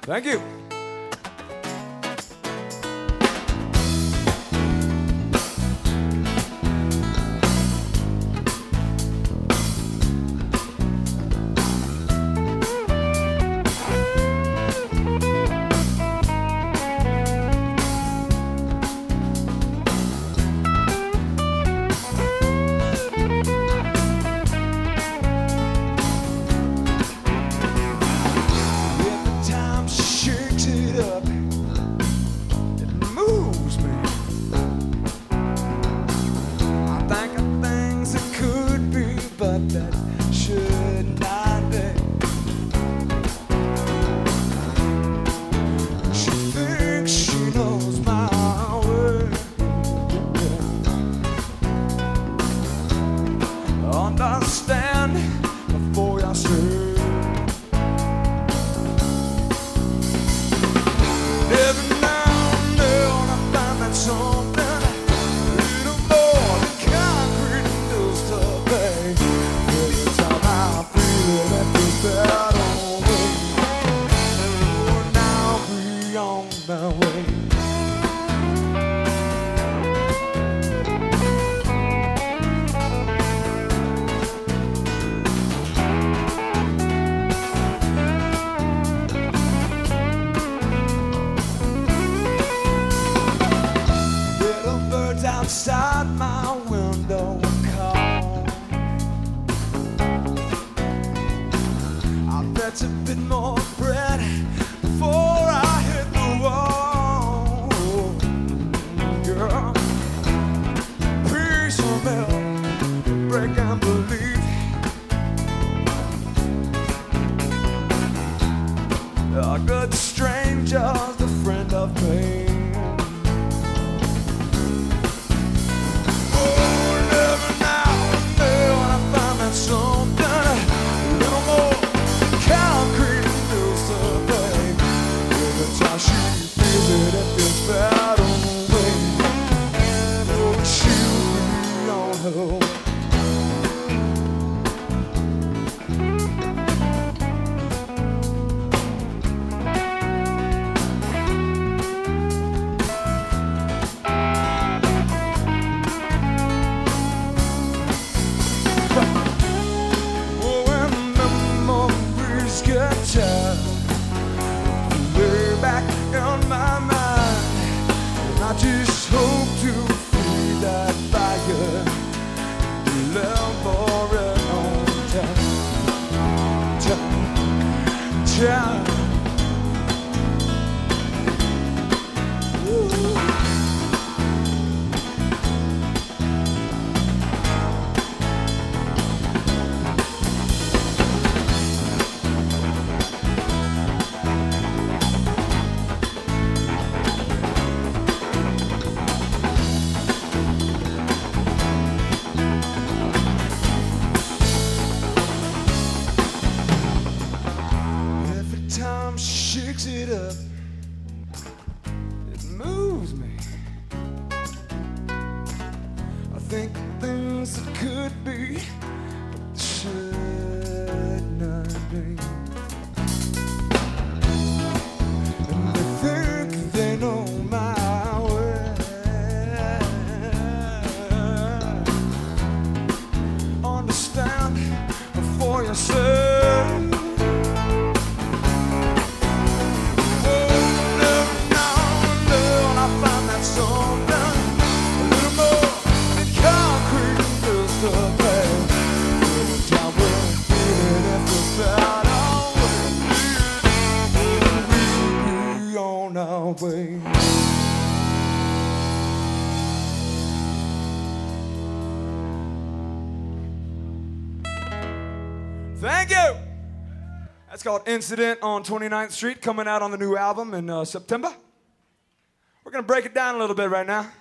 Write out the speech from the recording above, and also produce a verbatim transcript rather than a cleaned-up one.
Thank you. Understand before I say. Every now and then I find that something a little more than concrete and just to pay. Every time I feel it, it feels better way. Oh, now we on my way. Outside my window call. I bet a bit more bread before I hit the wall. Girl, peace of milk, break and believe. A good stranger's a friend of me. Something a little more concrete feels to play. Every time she feels it, it feels better way. Oh, she'll be on her way. Way back in my mind, and I just hope to feed that fire, love for a long time, time, time. Time shakes it up, it moves me. I think things that could be, but should not be. And they think they know my way. Understand before you say. Way. Thank you. That's called Incident on twenty-ninth Street, coming out on the new album in uh, September. We're gonna break it down a little bit right now.